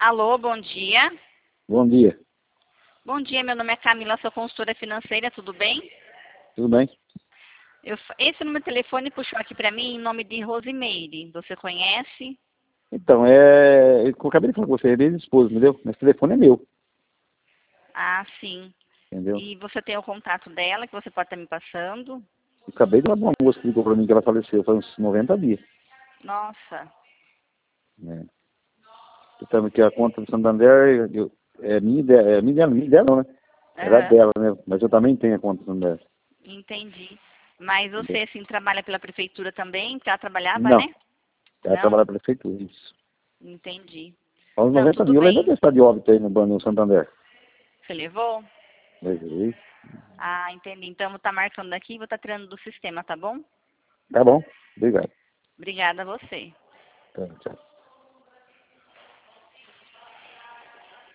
Alô, bom dia. Bom dia. Bom dia, meu nome é Camila, sou consultora financeira, tudo bem? Tudo bem? Esse número de telefone puxou aqui para mim em nome de Rosimeire. Você conhece? Então, eu acabei de falar com você, é minha esposa, entendeu? Mas o telefone é meu, Ah, sim. entendeu? E você tem o contato dela que você pode estar me passando? Eu acabei de falar com uma moça que ligou pra mim que ela faleceu faz uns 90 dias. Nossa, Né? Estamos aqui a conta do Santander, minha dela não, né? Era aham, dela, né? Mas eu também tenho a conta do Santander. entendi. Mas você, Entendeu? assim, trabalha pela prefeitura também? Já trabalhava, Não, né? ela Não? trabalha na prefeitura, isso. Entendi. Faz uns Não, 90 tudo dias, eu levei bem. a testar de óbito aí no Santander. Você levou? Levei. Ah, entendi. Então, vou estar marcando aqui e vou estar tirando do sistema, tá bom? Tá bom, obrigado. Obrigada a você. Tá, tchau.